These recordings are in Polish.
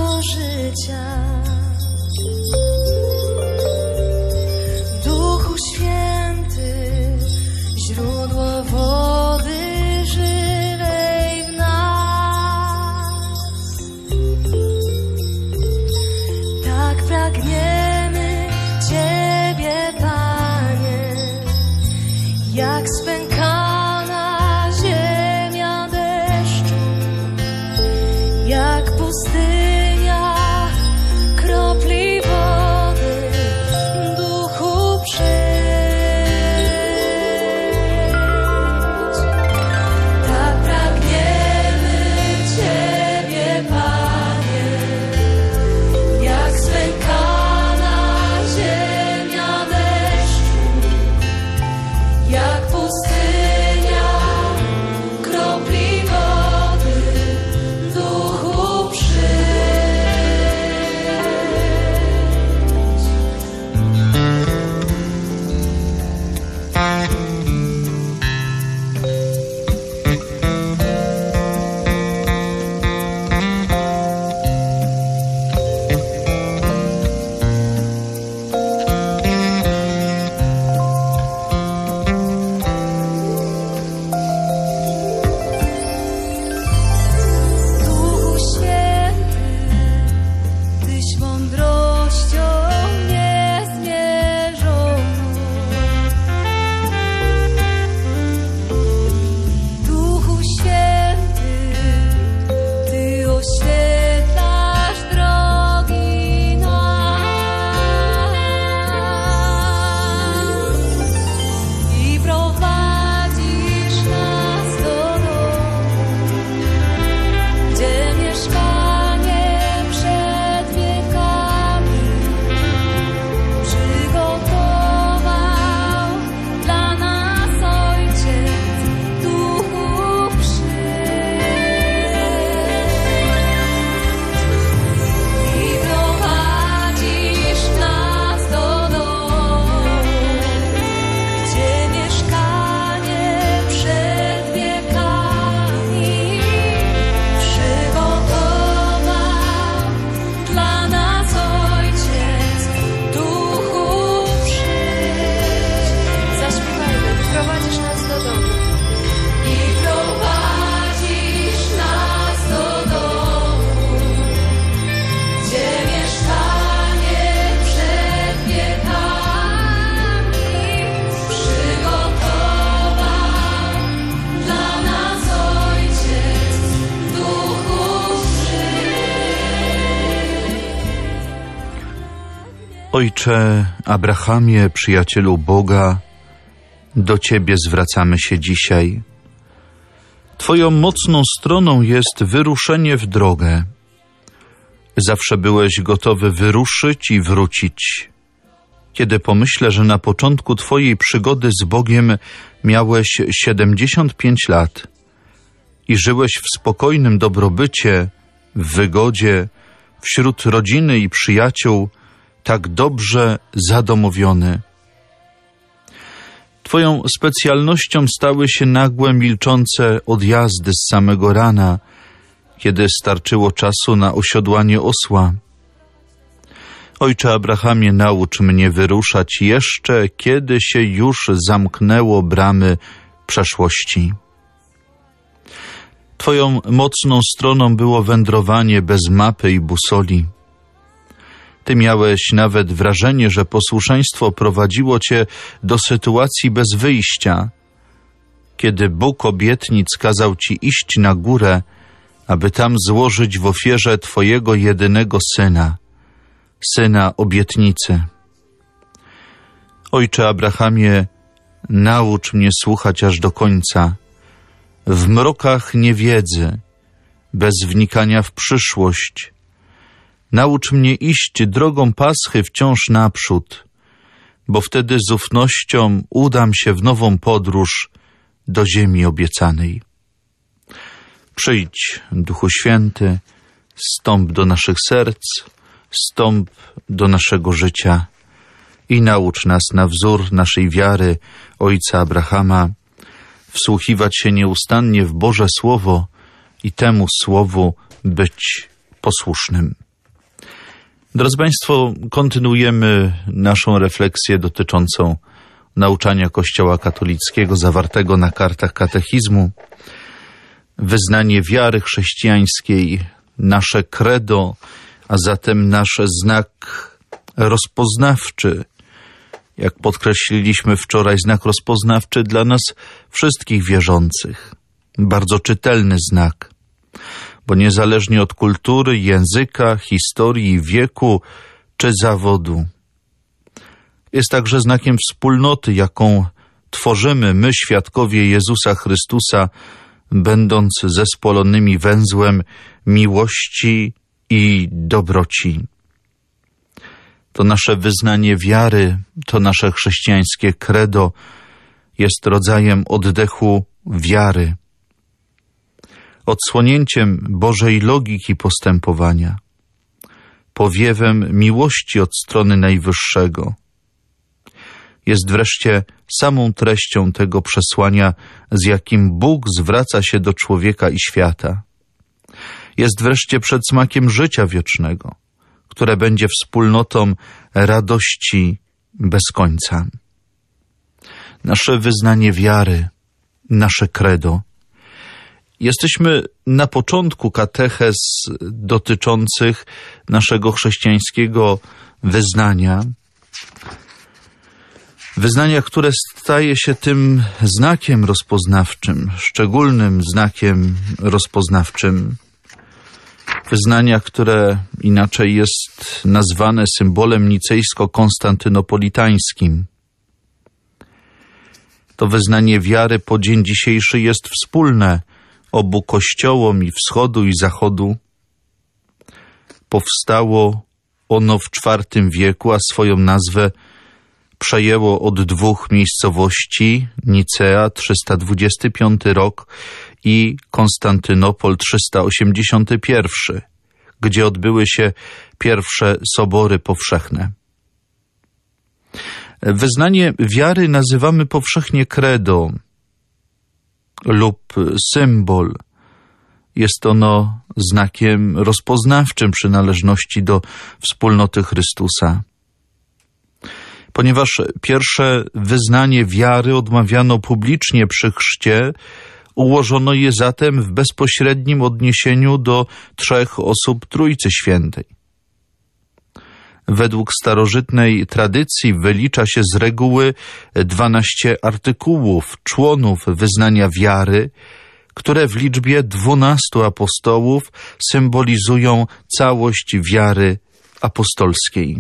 życia. Duchu Święty, źródło wody żywej w nas. Tak pragniemy Ciebie, Panie, jak spękana ziemia deszczu, jak pustynia kropli wody. Duchu, przyjdź. Tak pragniemy Ciebie, Panie, jak spękana ziemia deszczu, jak pustynia kropli wody. Duchu, przyjdź. Duchu Święty, Tyś mądrością niezmierzoną. Duchu Święty, Ty oświetlasz drogi nam i prowadzisz nas do domu, gdzie mieszkanie przed wiekami przygotował dla nas Ojciec. Duchu, przyjdź i prowadzisz nas do domu, gdzie mieszkanie przed wiekami przygotował dla nas Ojciec. Duchu, przyjdź. Zaśpiewajmy. Prowadzisz nas do domu. I prowadzisz nas do domu, gdzie mieszkanie przed wiekami przygotował dla nas Ojciec. Duchu, Ojcze Abrahamie, przyjacielu Boga, do Ciebie zwracamy się dzisiaj. Twoją mocną stroną jest wyruszenie w drogę. Zawsze byłeś gotowy wyruszyć i wrócić. Kiedy pomyślę, że na początku Twojej przygody z Bogiem miałeś 75 lat i żyłeś w spokojnym dobrobycie, w wygodzie, wśród rodziny i przyjaciół, tak dobrze zadomowiony. Twoją specjalnością stały się nagłe, milczące odjazdy z samego rana, kiedy starczyło czasu na osiodłanie osła. Ojcze Abrahamie, naucz mnie wyruszać jeszcze, kiedy się już zamknęło bramy przeszłości. Twoją mocną stroną było wędrowanie bez mapy i busoli. Ty miałeś nawet wrażenie, że posłuszeństwo prowadziło Cię do sytuacji bez wyjścia, kiedy Bóg obietnic kazał Ci iść na górę, aby tam złożyć w ofierze Twojego jedynego Syna, Syna obietnicy. Ojcze Abrahamie, naucz mnie słuchać aż do końca, w mrokach niewiedzy, bez wnikania w przyszłość. Naucz mnie iść drogą Paschy wciąż naprzód, bo wtedy z ufnością udam się w nową podróż do ziemi obiecanej. Przyjdź, Duchu Święty, stąp do naszych serc, stąp do naszego życia i naucz nas na wzór naszej wiary ojca Abrahama wsłuchiwać się nieustannie w Boże Słowo i temu Słowu być posłusznym. Drodzy Państwo, kontynuujemy naszą refleksję dotyczącą nauczania Kościoła katolickiego zawartego na kartach katechizmu. Wyznanie wiary chrześcijańskiej, nasze credo, a zatem nasz znak rozpoznawczy. Jak podkreśliliśmy wczoraj, znak rozpoznawczy dla nas wszystkich wierzących. Bardzo czytelny znak, bo niezależnie od kultury, języka, historii, wieku czy zawodu, jest także znakiem wspólnoty, jaką tworzymy my, świadkowie Jezusa Chrystusa, będąc zespolonymi węzłem miłości i dobroci. To nasze wyznanie wiary, to nasze chrześcijańskie credo jest rodzajem oddechu wiary, odsłonięciem Bożej logiki postępowania, powiewem miłości od strony Najwyższego. Jest wreszcie samą treścią tego przesłania, z jakim Bóg zwraca się do człowieka i świata. Jest wreszcie przedsmakiem życia wiecznego, które będzie wspólnotą radości bez końca. Nasze wyznanie wiary, nasze credo. Jesteśmy na początku katechez dotyczących naszego chrześcijańskiego wyznania, które staje się tym znakiem rozpoznawczym, szczególnym znakiem rozpoznawczym. Wyznania, które inaczej jest nazwane symbolem nicejsko-konstantynopolitańskim. To wyznanie wiary po dzień dzisiejszy jest wspólne obu kościołom i wschodu i zachodu. Powstało ono w IV wieku, a swoją nazwę przejęło od dwóch miejscowości, Nicea 325 rok i Konstantynopol 381, gdzie odbyły się pierwsze sobory powszechne. Wyznanie wiary nazywamy powszechnie credo lub symbol. Jest ono znakiem rozpoznawczym przynależności do wspólnoty Chrystusa. Ponieważ pierwsze wyznanie wiary odmawiano publicznie przy chrzcie, ułożono je zatem w bezpośrednim odniesieniu do 3 osób Trójcy Świętej. Według starożytnej tradycji wylicza się z reguły 12 artykułów, członów wyznania wiary, które w liczbie 12 apostołów symbolizują całość wiary apostolskiej.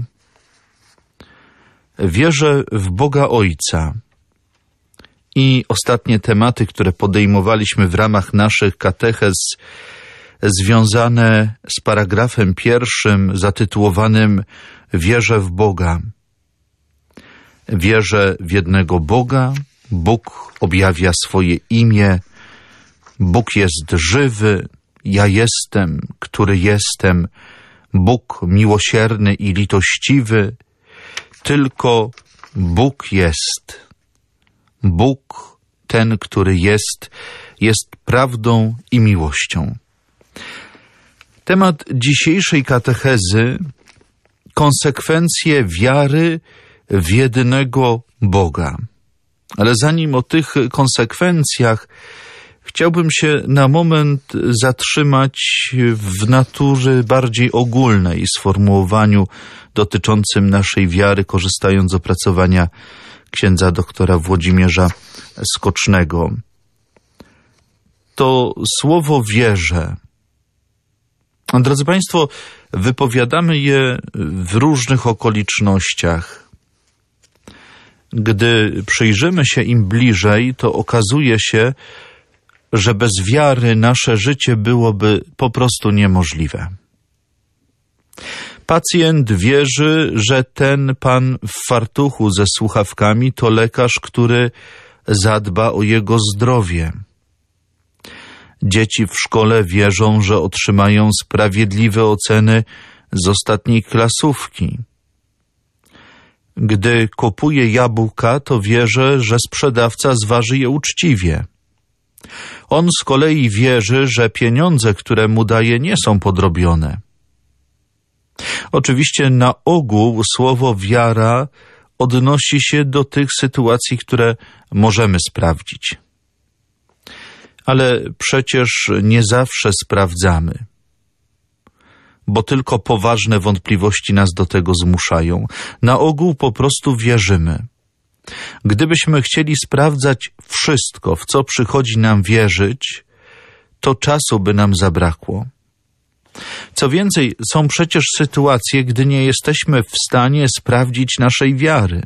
Wierzę w Boga Ojca. I ostatnie tematy, które podejmowaliśmy w ramach naszych katechez, związane z paragrafem 1 zatytułowanym Wierzę w Boga. Wierzę w jednego Boga, Bóg objawia swoje imię, Bóg jest żywy, ja jestem, który jestem, Bóg miłosierny i litościwy, tylko Bóg jest. Bóg, ten, który jest prawdą i miłością. Temat dzisiejszej katechezy: konsekwencje wiary w jedynego Boga. Ale zanim o tych konsekwencjach, chciałbym się na moment zatrzymać w natury bardziej ogólnej, sformułowaniu dotyczącym naszej wiary, korzystając z opracowania księdza doktora Włodzimierza Skocznego. To słowo wierzę, drodzy Państwo, wypowiadamy je w różnych okolicznościach. Gdy przyjrzymy się im bliżej, to okazuje się, że bez wiary nasze życie byłoby po prostu niemożliwe. Pacjent wierzy, że ten pan w fartuchu ze słuchawkami to lekarz, który zadba o jego zdrowie. Dzieci w szkole wierzą, że otrzymają sprawiedliwe oceny z ostatniej klasówki. Gdy kupuje jabłka, to wierzy, że sprzedawca zważy je uczciwie. On z kolei wierzy, że pieniądze, które mu daje, nie są podrobione. Oczywiście na ogół słowo wiara odnosi się do tych sytuacji, które możemy sprawdzić. Ale przecież nie zawsze sprawdzamy, bo tylko poważne wątpliwości nas do tego zmuszają. Na ogół po prostu wierzymy. Gdybyśmy chcieli sprawdzać wszystko, w co przychodzi nam wierzyć, to czasu by nam zabrakło. Co więcej, są przecież sytuacje, gdy nie jesteśmy w stanie sprawdzić naszej wiary.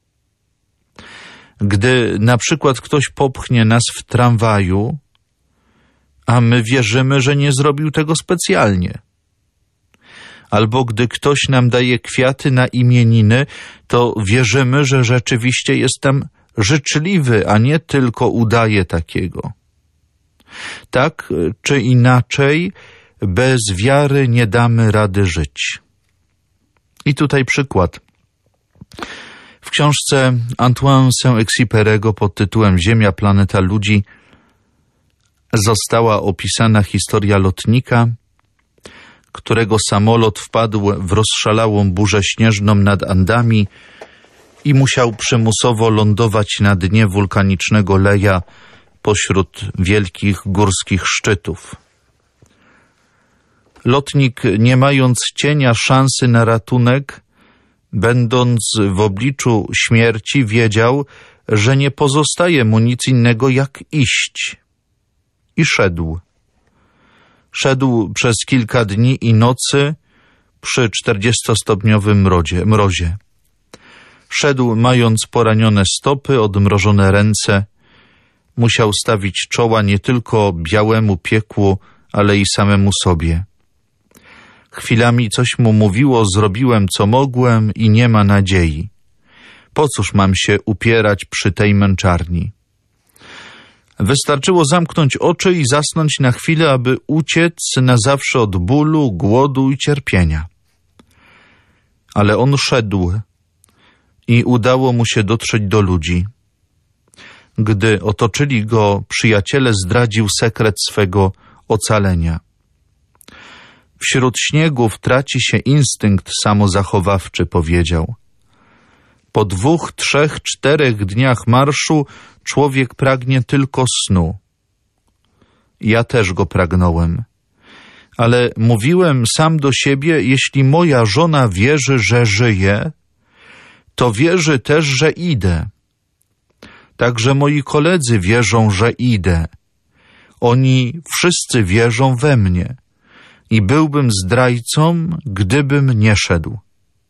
Gdy na przykład ktoś popchnie nas w tramwaju, a my wierzymy, że nie zrobił tego specjalnie. Albo gdy ktoś nam daje kwiaty na imieniny, to wierzymy, że rzeczywiście jest tam życzliwy, a nie tylko udaje takiego. Tak czy inaczej, bez wiary nie damy rady żyć. I tutaj przykład. W książce Antoine Saint-Exupéry'ego pod tytułem Ziemia, planeta ludzi została opisana historia lotnika, którego samolot wpadł w rozszalałą burzę śnieżną nad Andami i musiał przymusowo lądować na dnie wulkanicznego leja pośród wielkich górskich szczytów. Lotnik, nie mając cienia szansy na ratunek, będąc w obliczu śmierci, wiedział, że nie pozostaje mu nic innego jak iść. I szedł. Szedł przez kilka dni i nocy przy 40-stopniowym mrozie. Szedł, mając poranione stopy, odmrożone ręce. Musiał stawić czoła nie tylko białemu piekłu, ale i samemu sobie. Chwilami coś mu mówiło: zrobiłem co mogłem i nie ma nadziei. Po cóż mam się upierać przy tej męczarni? Wystarczyło zamknąć oczy i zasnąć na chwilę, aby uciec na zawsze od bólu, głodu i cierpienia. Ale on szedł i udało mu się dotrzeć do ludzi. Gdy otoczyli go przyjaciele, zdradził sekret swego ocalenia. Wśród śniegów traci się instynkt samozachowawczy, powiedział. Po 2, 3, 4 dniach marszu człowiek pragnie tylko snu. Ja też go pragnąłem. Ale mówiłem sam do siebie, jeśli moja żona wierzy, że żyję, to wierzy też, że idę. Także moi koledzy wierzą, że idę. Oni wszyscy wierzą we mnie. I byłbym zdrajcą, gdybym nie szedł.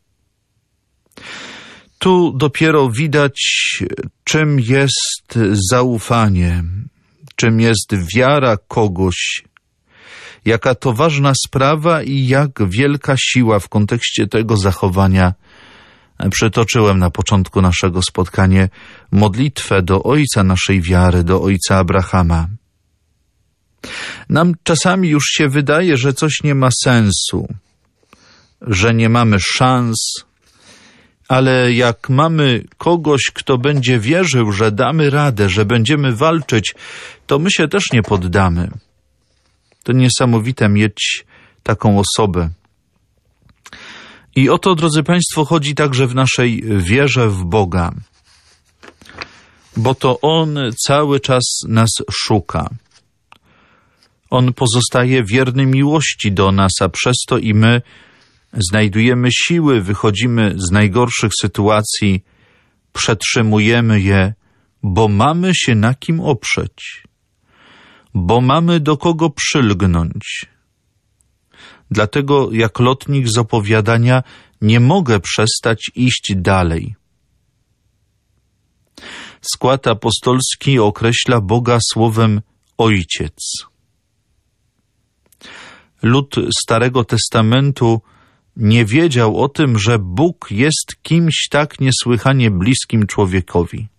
Tu dopiero widać, czym jest zaufanie, czym jest wiara kogoś, jaka to ważna sprawa i jak wielka siła w kontekście tego zachowania. Przytoczyłem na początku naszego spotkania modlitwę do ojca naszej wiary, do ojca Abrahama. Nam czasami już się wydaje, że coś nie ma sensu, że nie mamy szans, ale jak mamy kogoś, kto będzie wierzył, że damy radę, że będziemy walczyć, to my się też nie poddamy. To niesamowite mieć taką osobę. I o to, drodzy Państwo, chodzi także w naszej wierze w Boga, bo to On cały czas nas szuka. On pozostaje wierny miłości do nas, a przez to i my znajdujemy siły, wychodzimy z najgorszych sytuacji, przetrzymujemy je, bo mamy się na kim oprzeć, bo mamy do kogo przylgnąć. Dlatego, jak lotnik z opowiadania, nie mogę przestać iść dalej. Skład apostolski określa Boga słowem Ojciec. Lud Starego Testamentu nie wiedział o tym, że Bóg jest kimś tak niesłychanie bliskim człowiekowi.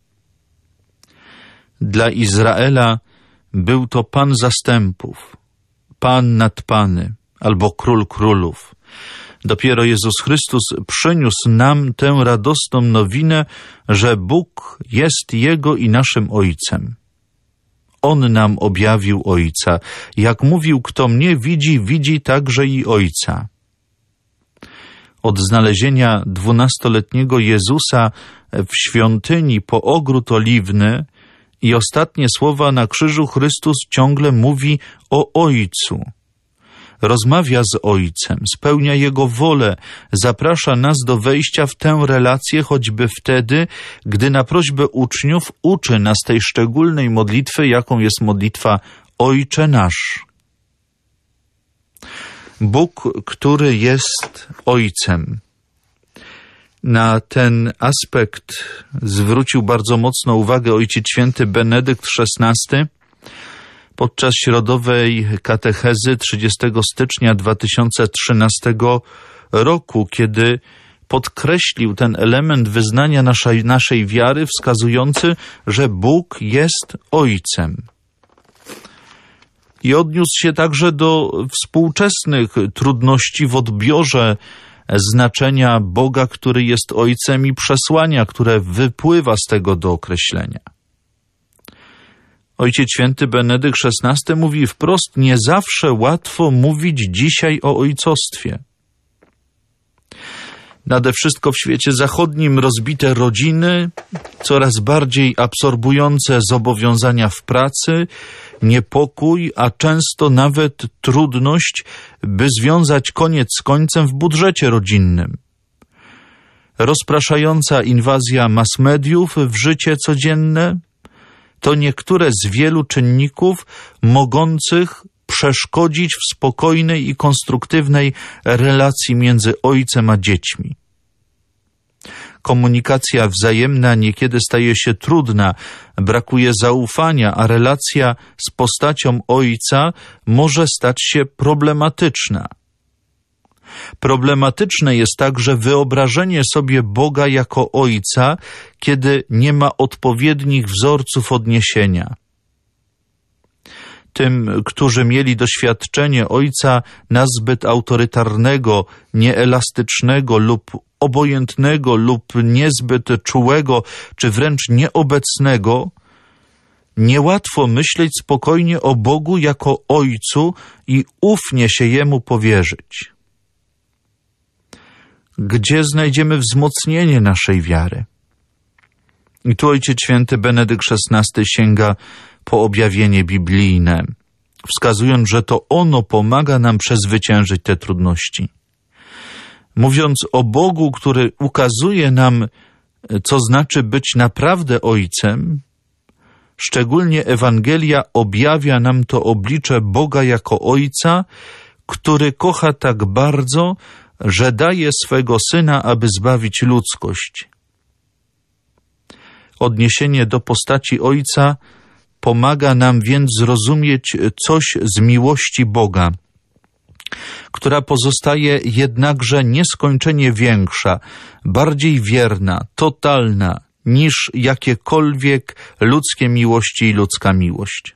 Dla Izraela był to Pan zastępów, Pan nad Pany, albo Król Królów. Dopiero Jezus Chrystus przyniósł nam tę radosną nowinę, że Bóg jest Jego i naszym Ojcem. On nam objawił Ojca. Jak mówił, kto mnie widzi, widzi także i Ojca. od znalezienia 12-letniego Jezusa w świątyni po ogród oliwny i ostatnie słowa na krzyżu Chrystus ciągle mówi o Ojcu. Rozmawia z Ojcem, spełnia Jego wolę, zaprasza nas do wejścia w tę relację choćby wtedy, gdy na prośbę uczniów uczy nas tej szczególnej modlitwy, jaką jest modlitwa Ojcze nasz. Bóg, który jest Ojcem. Na ten aspekt zwrócił bardzo mocno uwagę Ojciec Święty Benedykt XVI podczas środowej katechezy 30 stycznia 2013 roku, kiedy podkreślił ten element wyznania naszej wiary, wskazujący, że Bóg jest Ojcem. I odniósł się także do współczesnych trudności w odbiorze znaczenia Boga, który jest Ojcem, i przesłania, które wypływa z tego dookreślenia. Ojciec Święty Benedykt XVI mówi wprost: nie zawsze łatwo mówić dzisiaj o ojcostwie. Nade wszystko w świecie zachodnim rozbite rodziny, coraz bardziej absorbujące zobowiązania w pracy, niepokój, a często nawet trudność, by związać koniec z końcem w budżecie rodzinnym. Rozpraszająca inwazja mass mediów w życie codzienne to niektóre z wielu czynników mogących przeszkodzić w spokojnej i konstruktywnej relacji między ojcem a dziećmi. Komunikacja wzajemna niekiedy staje się trudna, brakuje zaufania, a relacja z postacią ojca może stać się problematyczna. Problematyczne jest także wyobrażenie sobie Boga jako Ojca, kiedy nie ma odpowiednich wzorców odniesienia. Tym, którzy mieli doświadczenie Ojca nazbyt autorytarnego, nieelastycznego lub obojętnego lub niezbyt czułego, czy wręcz nieobecnego, niełatwo myśleć spokojnie o Bogu jako Ojcu i ufnie się Jemu powierzyć. Gdzie znajdziemy wzmocnienie naszej wiary? I tu Ojciec Święty Benedykt XVI sięga po objawienie biblijne, wskazując, że to ono pomaga nam przezwyciężyć te trudności. Mówiąc o Bogu, który ukazuje nam, co znaczy być naprawdę Ojcem, szczególnie Ewangelia objawia nam to oblicze Boga jako Ojca, który kocha tak bardzo, że daje swego Syna, aby zbawić ludzkość. Odniesienie do postaci Ojca pomaga nam więc zrozumieć coś z miłości Boga, która pozostaje jednakże nieskończenie większa, bardziej wierna, totalna niż jakiekolwiek ludzkie miłości i ludzka miłość.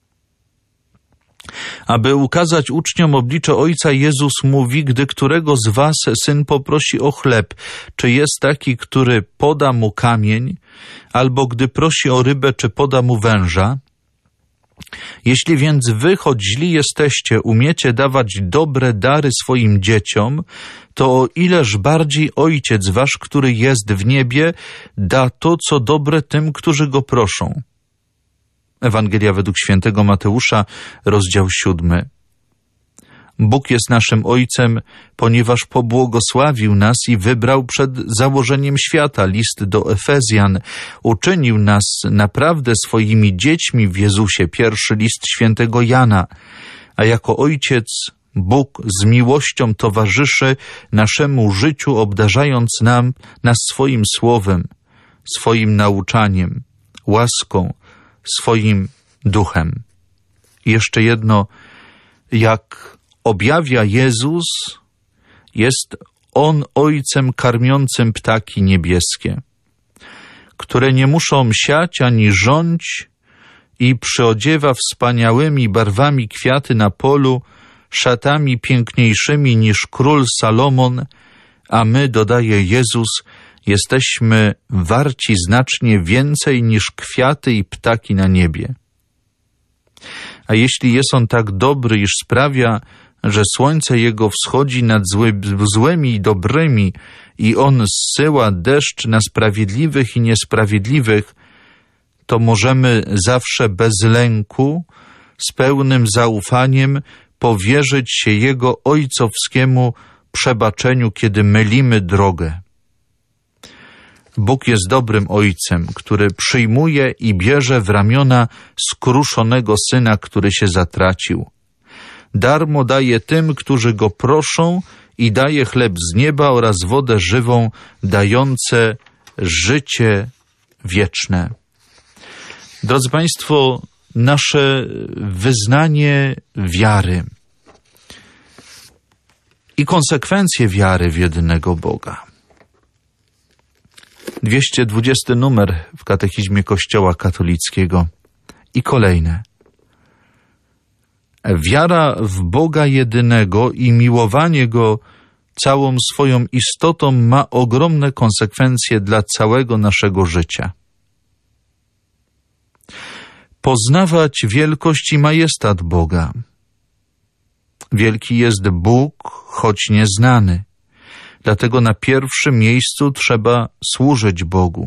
Aby ukazać uczniom oblicze Ojca, Jezus mówi: gdy którego z was syn poprosi o chleb, czy jest taki, który poda mu kamień, albo gdy prosi o rybę, czy poda mu węża? Jeśli więc wy, choć źli jesteście, umiecie dawać dobre dary swoim dzieciom, to o ileż bardziej Ojciec wasz, który jest w niebie, da to, co dobre tym, którzy go proszą. Ewangelia według świętego Mateusza, rozdział 7. Bóg jest naszym Ojcem, ponieważ pobłogosławił nas i wybrał przed założeniem świata. List do Efezjan. Uczynił nas naprawdę swoimi dziećmi w Jezusie. Pierwszy list świętego Jana. A jako Ojciec Bóg z miłością towarzyszy naszemu życiu, obdarzając nas swoim słowem, swoim nauczaniem, łaską, swoim duchem. I jeszcze jedno, jak objawia Jezus, jest On Ojcem karmiącym ptaki niebieskie, które nie muszą siać ani żąć, i przyodziewa wspaniałymi barwami kwiaty na polu, szatami piękniejszymi niż król Salomon, a my, dodaje Jezus, jesteśmy warci znacznie więcej niż kwiaty i ptaki na niebie. A jeśli jest On tak dobry, iż sprawia, że słońce Jego wschodzi nad złymi i dobrymi i On zsyła deszcz na sprawiedliwych i niesprawiedliwych, to możemy zawsze bez lęku, z pełnym zaufaniem powierzyć się Jego ojcowskiemu przebaczeniu, kiedy mylimy drogę. Bóg jest dobrym Ojcem, który przyjmuje i bierze w ramiona skruszonego Syna, który się zatracił. Darmo daje tym, którzy Go proszą i daje chleb z nieba oraz wodę żywą, dające życie wieczne. Drodzy Państwo, nasze wyznanie wiary i konsekwencje wiary w jedynego Boga. 220 numer w Katechizmie Kościoła katolickiego i kolejne. Wiara w Boga jedynego i miłowanie Go całą swoją istotą ma ogromne konsekwencje dla całego naszego życia. Poznawać wielkość i majestat Boga. Wielki jest Bóg, choć nieznany. Dlatego na pierwszym miejscu trzeba służyć Bogu.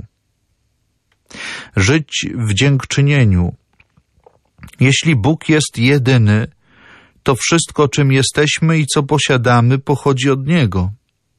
Żyć w dziękczynieniu. Jeśli Bóg jest jedyny, to wszystko, czym jesteśmy i co posiadamy, pochodzi od Niego.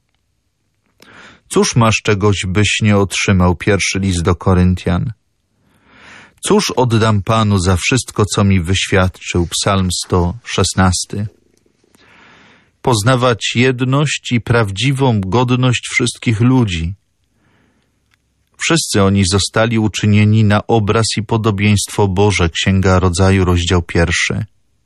Cóż masz, czegoś byś nie otrzymał? Pierwszy list do Koryntian. Cóż oddam Panu za wszystko, co mi wyświadczył? Psalm 116. Poznawać jedność i prawdziwą godność wszystkich ludzi. Wszyscy oni zostali uczynieni na obraz i podobieństwo Boże. Księga Rodzaju, rozdział 1.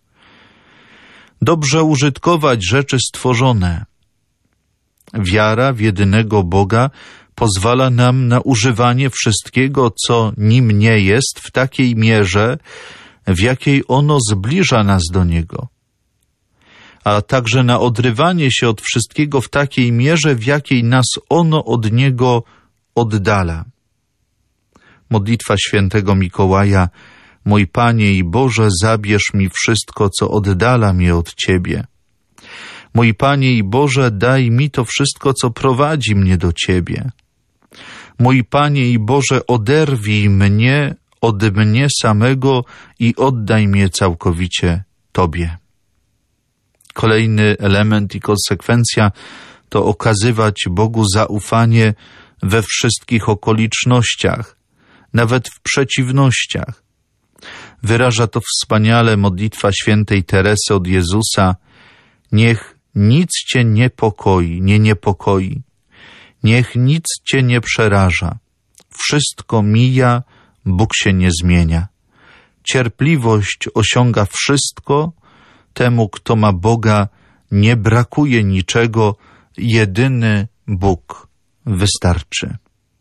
Dobrze użytkować rzeczy stworzone. Wiara w jedynego Boga pozwala nam na używanie wszystkiego, co nim nie jest, w takiej mierze, w jakiej ono zbliża nas do Niego, a także na odrywanie się od wszystkiego w takiej mierze, w jakiej nas ono od Niego oddala. Modlitwa świętego Mikołaja. Mój Panie i Boże, zabierz mi wszystko, co oddala mnie od Ciebie. Mój Panie i Boże, daj mi to wszystko, co prowadzi mnie do Ciebie. Mój Panie i Boże, oderwij mnie od mnie samego i oddaj mnie całkowicie Tobie. Kolejny element i konsekwencja to okazywać Bogu zaufanie we wszystkich okolicznościach, nawet w przeciwnościach. Wyraża to wspaniale modlitwa świętej Teresy od Jezusa. Niech nic Cię nie niepokoi. Niech nic Cię nie przeraża. Wszystko mija, Bóg się nie zmienia. Cierpliwość osiąga wszystko. Temu, kto ma Boga, nie brakuje niczego. Jedyny Bóg wystarczy.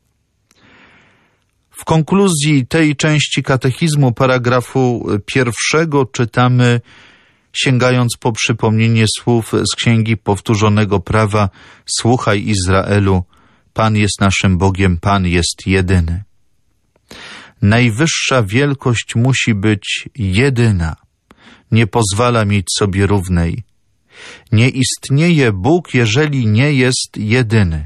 W konkluzji tej części katechizmu, paragrafu 1, czytamy, sięgając po przypomnienie słów z Księgi Powtórzonego Prawa: Słuchaj, Izraelu, Pan jest naszym Bogiem, Pan jest jedyny. Najwyższa wielkość musi być jedyna. Nie pozwala mieć sobie równej. Nie istnieje Bóg, jeżeli nie jest jedyny.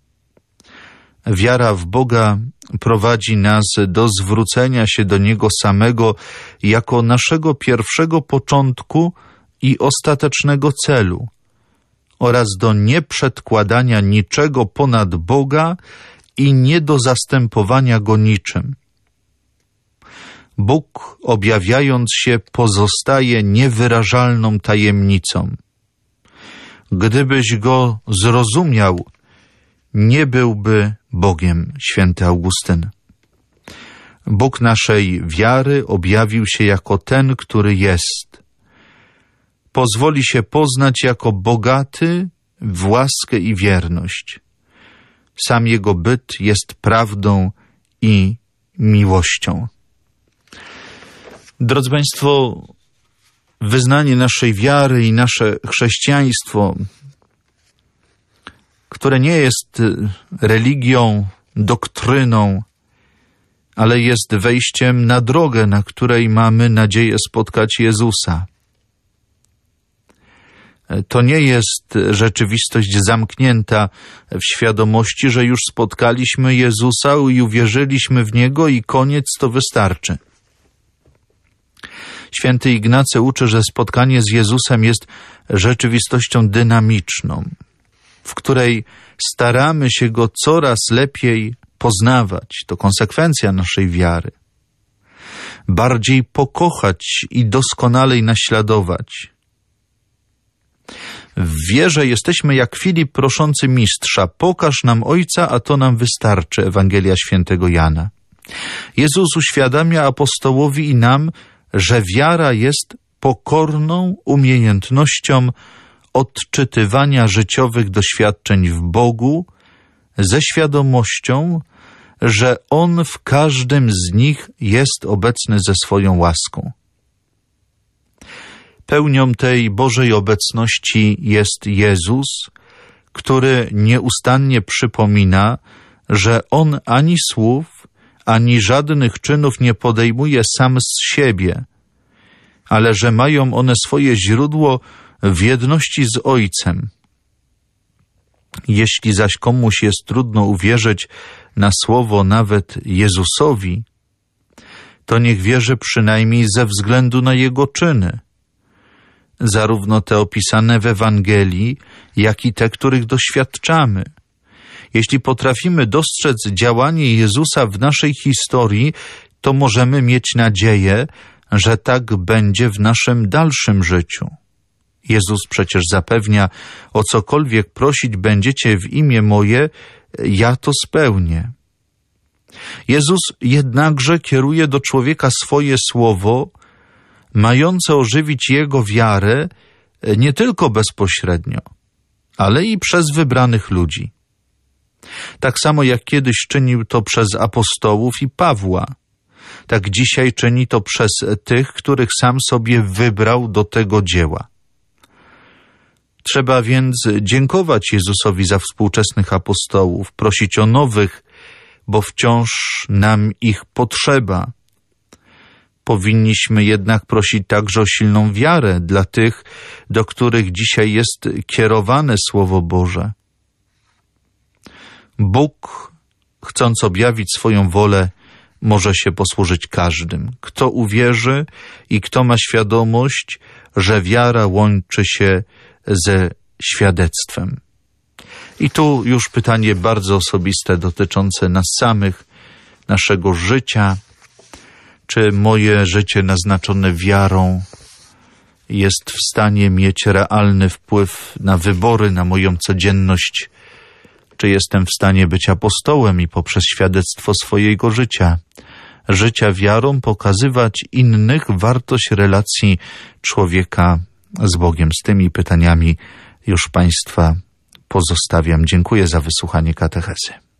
Wiara w Boga prowadzi nas do zwrócenia się do Niego samego jako naszego pierwszego początku i ostatecznego celu oraz do nieprzedkładania niczego ponad Boga i nie do zastępowania Go niczym. Bóg, objawiając się, pozostaje niewyrażalną tajemnicą. Gdybyś Go zrozumiał, nie byłby Bogiem. Święty Augustyn. Bóg naszej wiary objawił się jako ten, który jest. Pozwoli się poznać jako bogaty w łaskę i wierność. Sam Jego byt jest prawdą i miłością. Drodzy Państwo, wyznanie naszej wiary i nasze chrześcijaństwo, które nie jest religią, doktryną, ale jest wejściem na drogę, na której mamy nadzieję spotkać Jezusa. To nie jest rzeczywistość zamknięta w świadomości, że już spotkaliśmy Jezusa i uwierzyliśmy w Niego i koniec, to wystarczy. Święty Ignacy uczy, że spotkanie z Jezusem jest rzeczywistością dynamiczną, w której staramy się Go coraz lepiej poznawać. To konsekwencja naszej wiary. Bardziej pokochać i doskonalej naśladować. W wierze jesteśmy jak Filip proszący mistrza: pokaż nam Ojca, a to nam wystarczy. Ewangelia Świętego Jana. Jezus uświadamia apostołowi i nam, że wiara jest pokorną umiejętnością odczytywania życiowych doświadczeń w Bogu ze świadomością, że On w każdym z nich jest obecny ze swoją łaską. Pełnią tej Bożej obecności jest Jezus, który nieustannie przypomina, że On ani słów, ani żadnych czynów nie podejmuje sam z siebie, ale że mają one swoje źródło w jedności z Ojcem. Jeśli zaś komuś jest trudno uwierzyć na słowo nawet Jezusowi, to niech wierzy przynajmniej ze względu na Jego czyny, zarówno te opisane w Ewangelii, jak i te, których doświadczamy. Jeśli potrafimy dostrzec działanie Jezusa w naszej historii, to możemy mieć nadzieję, że tak będzie w naszym dalszym życiu. Jezus przecież zapewnia: o cokolwiek prosić będziecie w imię moje, ja to spełnię. Jezus jednakże kieruje do człowieka swoje słowo, mające ożywić jego wiarę nie tylko bezpośrednio, ale i przez wybranych ludzi. Tak samo jak kiedyś czynił to przez apostołów i Pawła, tak dzisiaj czyni to przez tych, których sam sobie wybrał do tego dzieła. Trzeba więc dziękować Jezusowi za współczesnych apostołów, prosić o nowych, bo wciąż nam ich potrzeba. Powinniśmy jednak prosić także o silną wiarę dla tych, do których dzisiaj jest kierowane Słowo Boże. Bóg, chcąc objawić swoją wolę, może się posłużyć każdym, kto uwierzy i kto ma świadomość, że wiara łączy się ze świadectwem. I tu już pytanie bardzo osobiste dotyczące nas samych, naszego życia. Czy moje życie naznaczone wiarą jest w stanie mieć realny wpływ na wybory, na moją codzienność? Czy jestem w stanie być apostołem i poprzez świadectwo swojego życia wiarą pokazywać innych wartość relacji człowieka z Bogiem? Z tymi pytaniami już Państwa pozostawiam. Dziękuję za wysłuchanie katechezy.